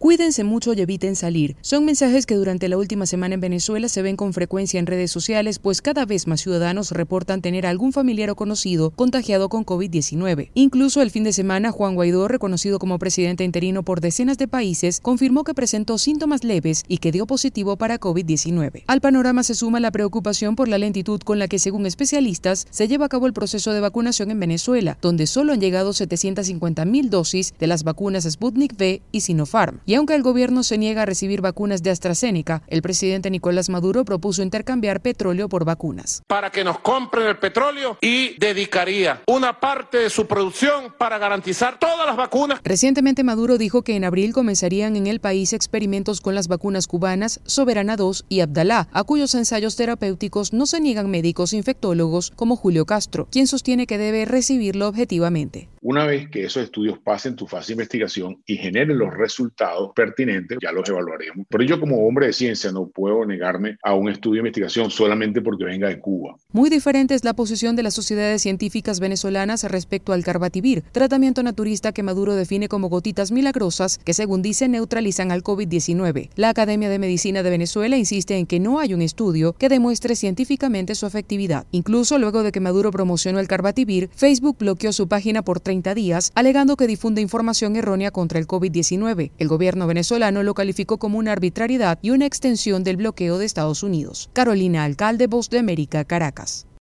Cuídense mucho y eviten salir. Son mensajes que durante la última semana en Venezuela se ven con frecuencia en redes sociales, pues cada vez más ciudadanos reportan tener a algún familiar o conocido contagiado con COVID-19. Incluso el fin de semana, Juan Guaidó, reconocido como presidente interino por decenas de países, confirmó que presentó síntomas leves y que dio positivo para COVID-19. Al panorama se suma la preocupación por la lentitud con la que, según especialistas, se lleva a cabo el proceso de vacunación en Venezuela, donde solo han llegado 750.000 dosis de las vacunas Sputnik V y Sinopharm. Y aunque el gobierno se niega a recibir vacunas de AstraZeneca, el presidente Nicolás Maduro propuso intercambiar petróleo por vacunas. Para que nos compren el petróleo y dedicaría una parte de su producción para garantizar todas las vacunas. Recientemente Maduro dijo que en abril comenzarían en el país experimentos con las vacunas cubanas Soberana 2 y Abdalá, a cuyos ensayos terapéuticos no se niegan médicos infectólogos como Julio Castro, quien sostiene que debe recibirlo objetivamente. Una vez que esos estudios pasen tu fase de investigación y generen los resultados pertinentes, ya los evaluaremos. Pero yo, como hombre de ciencia, no puedo negarme a un estudio de investigación solamente porque venga de Cuba. Muy diferente es la posición de las sociedades científicas venezolanas respecto al Carbativir, tratamiento naturista que Maduro define como gotitas milagrosas que, según dice, neutralizan al COVID-19. La Academia de Medicina de Venezuela insiste en que no hay un estudio que demuestre científicamente su efectividad. Incluso luego de que Maduro promocionó el Carbativir, Facebook bloqueó su página por 30 días, alegando que difunde información errónea contra el COVID-19. El gobierno venezolano lo calificó como una arbitrariedad y una extensión del bloqueo de Estados Unidos. Carolina Alcalde, Voz de América, Caracas.